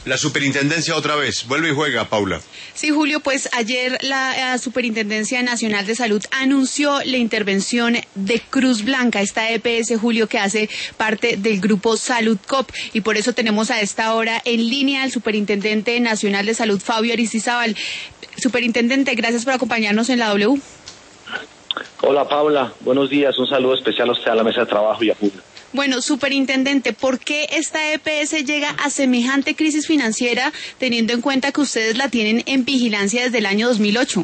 La superintendencia otra vez, vuelve y juega, Paula. Sí, Julio, pues ayer la Superintendencia Nacional de Salud anunció la intervención de Cruz Blanca, esta EPS, Julio, que hace parte del grupo Salud Cop, y por eso tenemos a esta hora en línea al Superintendente Nacional de Salud, Fabio Aristizábal. Superintendente, gracias por acompañarnos en la W. Hola, Paula, buenos días, un saludo especial a usted, a la mesa de trabajo y a Julio. Bueno, superintendente, ¿por qué esta EPS llega a semejante crisis financiera teniendo en cuenta que ustedes la tienen en vigilancia desde el año 2008?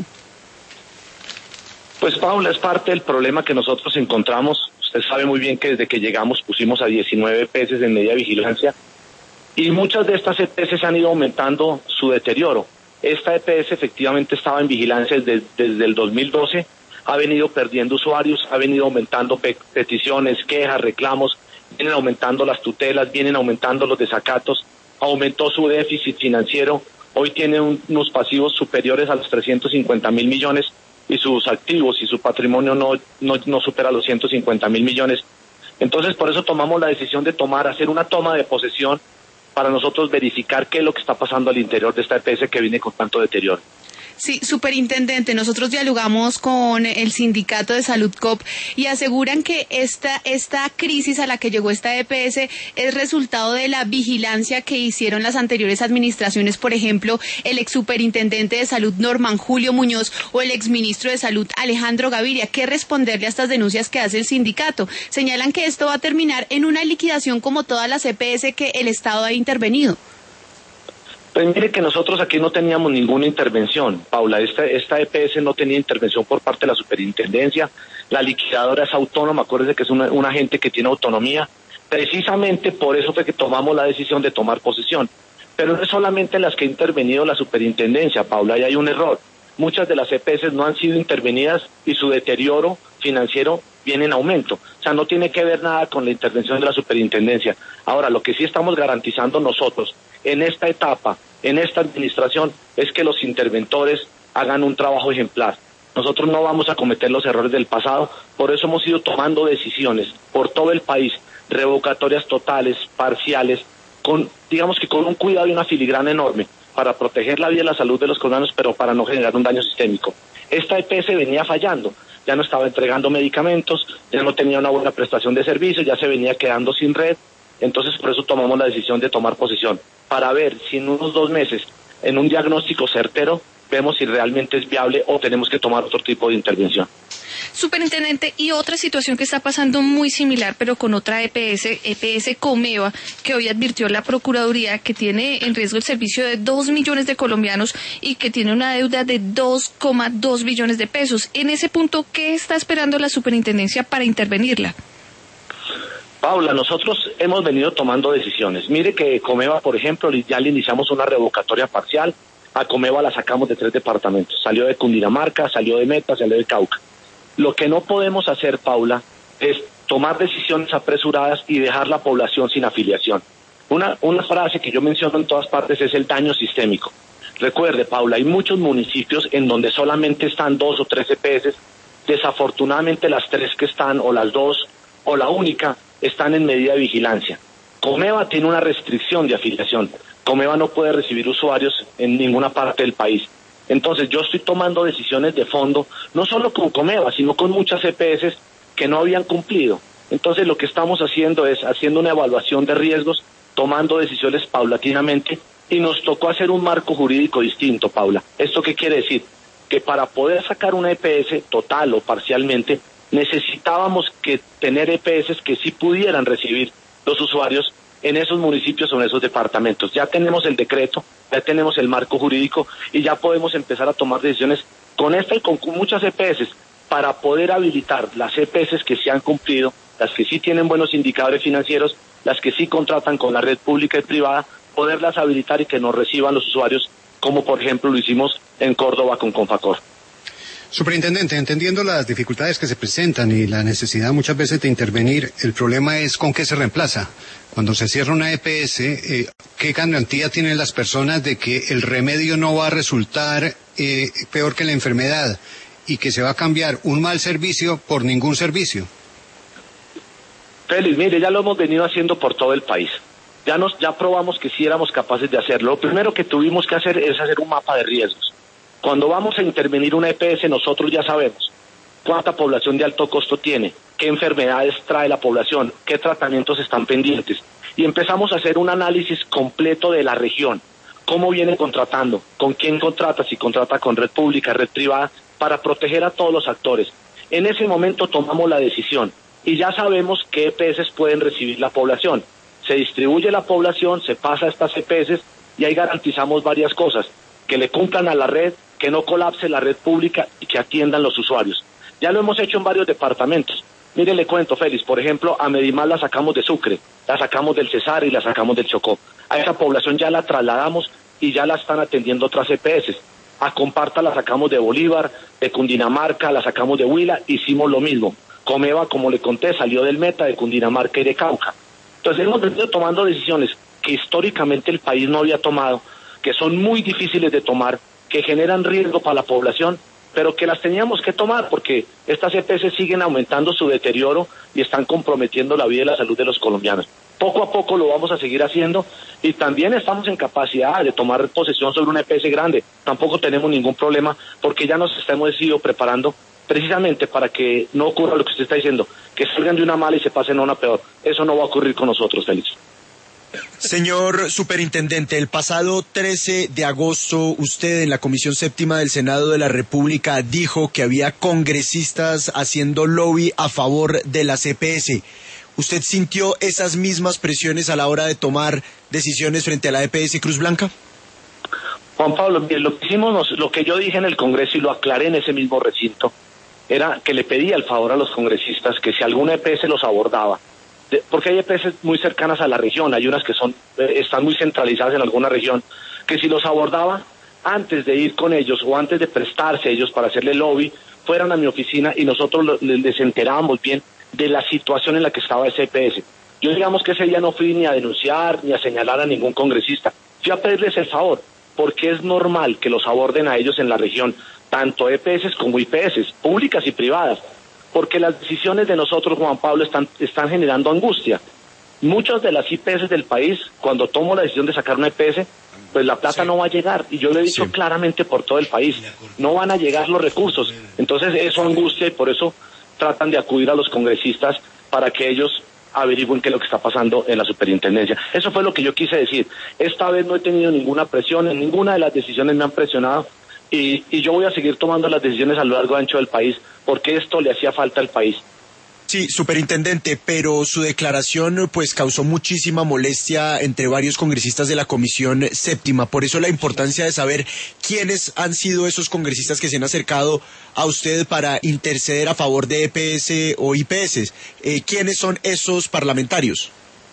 Pues, Paula, es parte del problema que nosotros encontramos. Usted sabe muy bien que desde que llegamos pusimos a 19 EPS en media vigilancia y muchas de estas EPS han ido aumentando su deterioro. Esta EPS efectivamente estaba en vigilancia desde el 2012, ha venido perdiendo usuarios, ha venido aumentando peticiones, quejas, reclamos, vienen aumentando las tutelas, vienen aumentando los desacatos, aumentó su déficit financiero, hoy tiene unos pasivos superiores a los 350.000 millones y sus activos y su patrimonio no supera los 150.000 millones. Entonces, por eso tomamos la decisión de hacer una toma de posesión para nosotros verificar qué es lo que está pasando al interior de esta EPS que viene con tanto deterioro. Sí, superintendente, nosotros dialogamos con el sindicato de Salud Cop y aseguran que esta crisis a la que llegó esta EPS es resultado de la vigilancia que hicieron las anteriores administraciones, por ejemplo, el ex superintendente de Salud Norman Julio Muñoz o el ex ministro de Salud Alejandro Gaviria. ¿Qué responderle a estas denuncias que hace el sindicato? Señalan que esto va a terminar en una liquidación como todas las EPS que el Estado ha intervenido. Pues mire que nosotros aquí no teníamos ninguna intervención, Paula. Esta EPS no tenía intervención por parte de la superintendencia. La liquidadora es autónoma, acuérdese que es un agente que tiene autonomía. Precisamente por eso fue que tomamos la decisión de tomar posesión. Pero no es solamente las que ha intervenido la superintendencia, Paula, y hay un error. Muchas de las EPS no han sido intervenidas y su deterioro financiero viene en aumento. O sea, no tiene que ver nada con la intervención de la superintendencia. Ahora, lo que sí estamos garantizando nosotros en esta etapa, en esta administración, es que los interventores hagan un trabajo ejemplar. Nosotros no vamos a cometer los errores del pasado, por eso hemos ido tomando decisiones por todo el país, revocatorias totales, parciales, digamos que con un cuidado y una filigrana enorme, para proteger la vida y la salud de los colombianos, pero para no generar un daño sistémico. Esta EPS venía fallando, ya no estaba entregando medicamentos, ya no tenía una buena prestación de servicios, ya se venía quedando sin red, entonces por eso tomamos la decisión de tomar posesión, para ver si en unos 2 meses, en un diagnóstico certero, vemos si realmente es viable o tenemos que tomar otro tipo de intervención. Superintendente, y otra situación que está pasando muy similar, pero con otra EPS Comeva, que hoy advirtió la Procuraduría que tiene en riesgo el servicio de 2 millones de colombianos y que tiene una deuda de 2,2 billones de pesos. En ese punto, ¿qué está esperando la superintendencia para intervenirla? Paula, nosotros hemos venido tomando decisiones. Mire que Comeva, por ejemplo, ya le iniciamos una revocatoria parcial. A Comeva la sacamos de 3 departamentos. Salió de Cundinamarca, salió de Meta, salió de Cauca. Lo que no podemos hacer, Paula, es tomar decisiones apresuradas y dejar la población sin afiliación. Una frase que yo menciono en todas partes es el daño sistémico. Recuerde, Paula, hay muchos municipios en donde solamente están 2 o 3 EPS. Desafortunadamente las 3 que están, o las 2, o la única, están en medida de vigilancia. Comeva tiene una restricción de afiliación. Comeva no puede recibir usuarios en ninguna parte del país. Entonces yo estoy tomando decisiones de fondo, no solo con Comeva, sino con muchas EPS que no habían cumplido. Entonces lo que estamos haciendo es haciendo una evaluación de riesgos, tomando decisiones paulatinamente, y nos tocó hacer un marco jurídico distinto, Paula. ¿Esto qué quiere decir? Que para poder sacar una EPS total o parcialmente, necesitábamos que tener EPS que sí pudieran recibir los usuarios en esos municipios o en esos departamentos. Ya tenemos el decreto, ya tenemos el marco jurídico y ya podemos empezar a tomar decisiones con esta y con muchas EPS para poder habilitar las EPS que sí han cumplido, las que sí tienen buenos indicadores financieros, las que sí contratan con la red pública y privada, poderlas habilitar y que nos reciban los usuarios, como por ejemplo lo hicimos en Córdoba con Confacor. Superintendente, entendiendo las dificultades que se presentan y la necesidad muchas veces de intervenir, el problema es con qué se reemplaza. Cuando se cierra una EPS, ¿qué garantía tienen las personas de que el remedio no va a resultar peor que la enfermedad y que se va a cambiar un mal servicio por ningún servicio? Félix, mire, ya lo hemos venido haciendo por todo el país. Ya probamos que sí éramos capaces de hacerlo. Lo primero que tuvimos que hacer es hacer un mapa de riesgos. Cuando vamos a intervenir una EPS, nosotros ya sabemos cuánta población de alto costo tiene, qué enfermedades trae la población, qué tratamientos están pendientes. Y empezamos a hacer un análisis completo de la región, cómo viene contratando, con quién contrata, si contrata con red pública, red privada, para proteger a todos los actores. En ese momento tomamos la decisión y ya sabemos qué EPS pueden recibir la población. Se distribuye la población, se pasa a estas EPS y ahí garantizamos varias cosas, que le cumplan a la red, que no colapse la red pública y que atiendan los usuarios. Ya lo hemos hecho en varios departamentos. Mire, le cuento, Félix, por ejemplo, a Medimás la sacamos de Sucre, la sacamos del Cesar y la sacamos del Chocó. A esa población ya la trasladamos y ya la están atendiendo otras EPS. A Comparta la sacamos de Bolívar, de Cundinamarca, la sacamos de Huila, hicimos lo mismo. Comeva, como le conté, salió del Meta, de Cundinamarca y de Cauca. Entonces hemos venido tomando decisiones que históricamente el país no había tomado, que son muy difíciles de tomar, que generan riesgo para la población, pero que las teníamos que tomar porque estas EPS siguen aumentando su deterioro y están comprometiendo la vida y la salud de los colombianos. Poco a poco lo vamos a seguir haciendo y también estamos en capacidad de tomar posesión sobre una EPS grande. Tampoco tenemos ningún problema porque ya nos hemos ido preparando precisamente para que no ocurra lo que usted está diciendo, que salgan de una mala y se pasen a una peor. Eso no va a ocurrir con nosotros, Félix. Señor Superintendente, el pasado 13 de agosto usted en la Comisión Séptima del Senado de la República dijo que había congresistas haciendo lobby a favor de las EPS. ¿Usted sintió esas mismas presiones a la hora de tomar decisiones frente a la EPS Cruz Blanca? Juan Pablo, lo que hicimos, lo que yo dije en el Congreso y lo aclaré en ese mismo recinto, era que le pedía el favor a los congresistas que si alguna EPS los abordaba, porque hay EPS muy cercanas a la región, hay unas que están muy centralizadas en alguna región, que si los abordaba antes de ir con ellos o antes de prestarse a ellos para hacerle lobby, fueran a mi oficina y nosotros les enterábamos bien de la situación en la que estaba ese EPS. Yo digamos que ese día no fui ni a denunciar ni a señalar a ningún congresista, fui a pedirles el favor, porque es normal que los aborden a ellos en la región, tanto EPS como IPS, públicas y privadas, porque las decisiones de nosotros, Juan Pablo, están generando angustia. Muchas de las IPS del país, cuando tomo la decisión de sacar una EPS, pues la plata no va a llegar, y yo lo he dicho claramente por todo el país, no van a llegar los recursos, entonces eso angustia y por eso tratan de acudir a los congresistas para que ellos averigüen qué es lo que está pasando en la superintendencia. Eso fue lo que yo quise decir. Esta vez no he tenido ninguna presión, en ninguna de las decisiones me han presionado, y yo voy a seguir tomando las decisiones a lo largo y ancho del país, porque esto le hacía falta al país. Sí, superintendente, pero su declaración pues causó muchísima molestia entre varios congresistas de la Comisión Séptima. Por eso la importancia de saber quiénes han sido esos congresistas que se han acercado a usted para interceder a favor de EPS o IPS. ¿Quiénes son esos parlamentarios?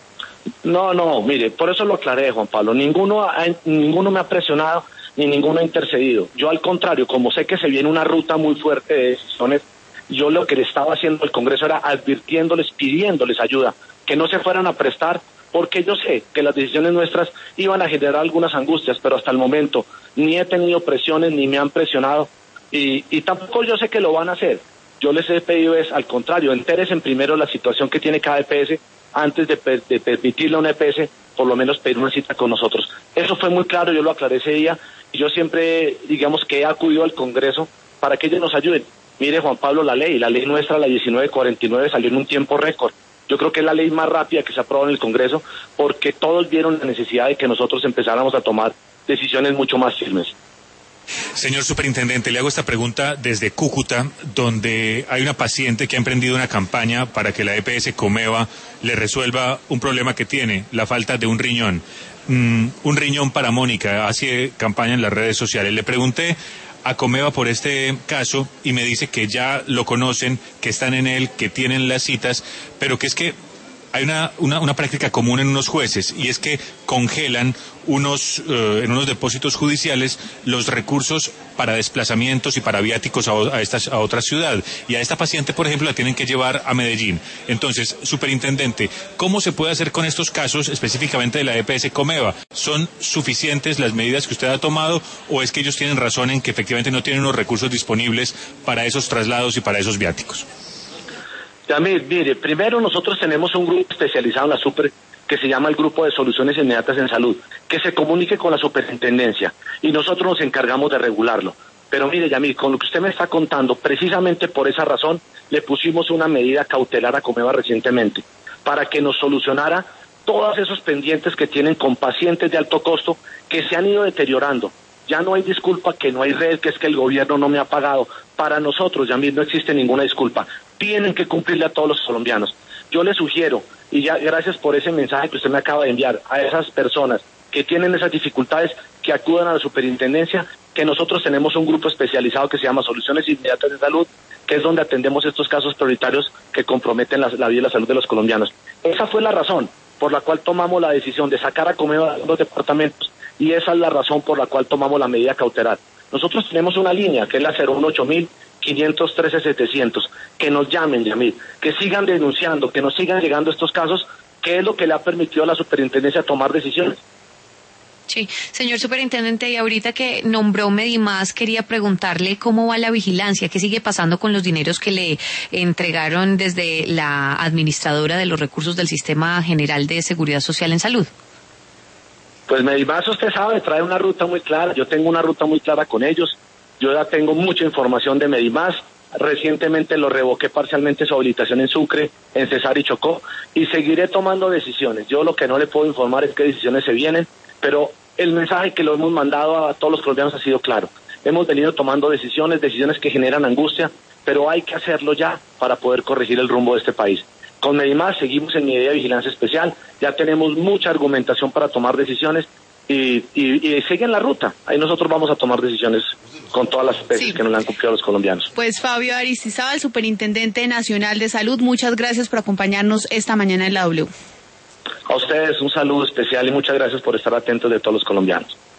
No, mire, por eso lo aclaré, Juan Pablo. Ninguno me ha presionado ni ninguno ha intercedido. Yo al contrario, como sé que se viene una ruta muy fuerte de decisiones, yo lo que le estaba haciendo al Congreso era advirtiéndoles, pidiéndoles ayuda, que no se fueran a prestar, porque yo sé que las decisiones nuestras iban a generar algunas angustias, pero hasta el momento ni he tenido presiones, ni me han presionado, y tampoco yo sé que lo van a hacer. Yo les he pedido al contrario, entéresen primero la situación que tiene cada EPS, antes de permitirle a una EPS, por lo menos pedir una cita con nosotros. Eso fue muy claro, yo lo aclaré ese día, y yo siempre, digamos que he acudido al Congreso para que ellos nos ayuden. Mire, Juan Pablo, la ley nuestra, la 1949, salió en un tiempo récord. Yo creo que es la ley más rápida que se aprobó en el Congreso, porque todos vieron la necesidad de que nosotros empezáramos a tomar decisiones mucho más firmes. Señor Superintendente, le hago esta pregunta desde Cúcuta, donde hay una paciente que ha emprendido una campaña para que la EPS Comeva le resuelva un problema que tiene, la falta de un riñón. Un riñón para Mónica, hace campaña en las redes sociales. Le pregunté a Comeva por este caso y me dice que ya lo conocen, que están en él, que tienen las citas, pero que es que hay una práctica común en unos jueces, y es que congelan en unos depósitos judiciales los recursos para desplazamientos y para viáticos a otra ciudad. Y a esta paciente, por ejemplo, la tienen que llevar a Medellín. Entonces, superintendente, ¿cómo se puede hacer con estos casos, específicamente de la EPS Comeva? ¿Son suficientes las medidas que usted ha tomado, o es que ellos tienen razón en que efectivamente no tienen los recursos disponibles para esos traslados y para esos viáticos? Ya, mire, primero nosotros tenemos un grupo especializado en la super que se llama el Grupo de Soluciones Inmediatas en Salud, que se comunique con la superintendencia y nosotros nos encargamos de regularlo. Pero mire, Yamil, con lo que usted me está contando, precisamente por esa razón le pusimos una medida cautelar a Comeva recientemente, para que nos solucionara todos esos pendientes que tienen con pacientes de alto costo que se han ido deteriorando. Ya no hay disculpa que no hay red, que es que el gobierno no me ha pagado. Para nosotros, Yamil, no existe ninguna disculpa. Tienen que cumplirle a todos los colombianos. Yo les sugiero, y ya gracias por ese mensaje que usted me acaba de enviar, a esas personas que tienen esas dificultades, que acudan a la superintendencia, que nosotros tenemos un grupo especializado que se llama Soluciones Inmediatas de Salud, que es donde atendemos estos casos prioritarios que comprometen la vida y la salud de los colombianos. Esa fue la razón por la cual tomamos la decisión de sacar a Comeva de los departamentos, y esa es la razón por la cual tomamos la medida cautelar. Nosotros tenemos una línea, que es la 018-513-700, que nos llamen, Yamil, que sigan denunciando, que nos sigan llegando estos casos, que es lo que le ha permitido a la superintendencia tomar decisiones. Sí, señor superintendente, y ahorita que nombró Medimás, quería preguntarle cómo va la vigilancia, qué sigue pasando con los dineros que le entregaron desde la administradora de los recursos del Sistema General de Seguridad Social en Salud. Pues Medimás, usted sabe, trae una ruta muy clara. Yo tengo una ruta muy clara con ellos. Yo ya tengo mucha información de Medimás. Recientemente lo revoqué parcialmente su habilitación en Sucre, en Cesar y Chocó, y seguiré tomando decisiones. Yo lo que no le puedo informar es qué decisiones se vienen, pero el mensaje que lo hemos mandado a todos los colombianos ha sido claro. Hemos venido tomando decisiones que generan angustia, pero hay que hacerlo ya para poder corregir el rumbo de este país. Con Medimás seguimos en medida de vigilancia especial, ya tenemos mucha argumentación para tomar decisiones y siguen la ruta. Ahí nosotros vamos a tomar decisiones con todas las especies que nos han cumplido los colombianos. Pues Fabio Aristizábal, Superintendente Nacional de Salud, muchas gracias por acompañarnos esta mañana en la W. A ustedes un saludo especial y muchas gracias por estar atentos de todos los colombianos.